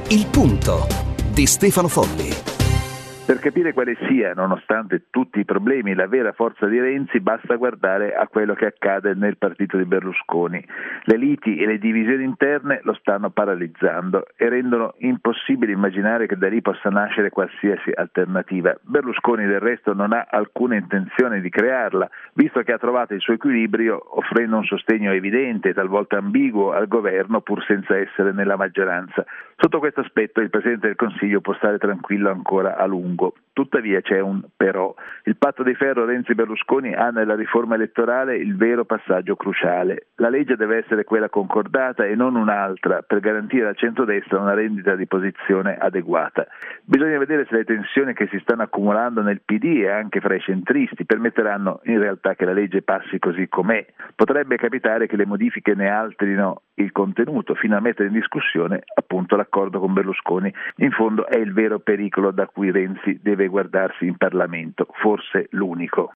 Il punto di Stefano Folli. Per capire quale sia, nonostante tutti i problemi, la vera forza di Renzi, basta guardare a quello che accade nel partito di Berlusconi. Le liti e le divisioni interne lo stanno paralizzando e rendono impossibile immaginare che da lì possa nascere qualsiasi alternativa. Berlusconi del resto non ha alcuna intenzione di crearla, visto che ha trovato il suo equilibrio offrendo un sostegno evidente, talvolta ambiguo, al governo pur senza essere nella maggioranza. Sotto questo aspetto il Presidente del Consiglio può stare tranquillo ancora a lungo. Tuttavia c'è un però. Il patto di ferro Renzi-Berlusconi ha nella riforma elettorale il vero passaggio cruciale. La legge deve essere quella concordata e non un'altra per garantire al centrodestra una rendita di posizione adeguata. Bisogna vedere se le tensioni che si stanno accumulando nel PD e anche fra i centristi permetteranno in realtà che la legge passi così com'è. Potrebbe capitare che le modifiche ne alterino il contenuto fino a mettere in discussione appunto l'accordo con Berlusconi. In fondo è il vero pericolo da cui Renzi deve guardarsi in Parlamento, forse l'unico.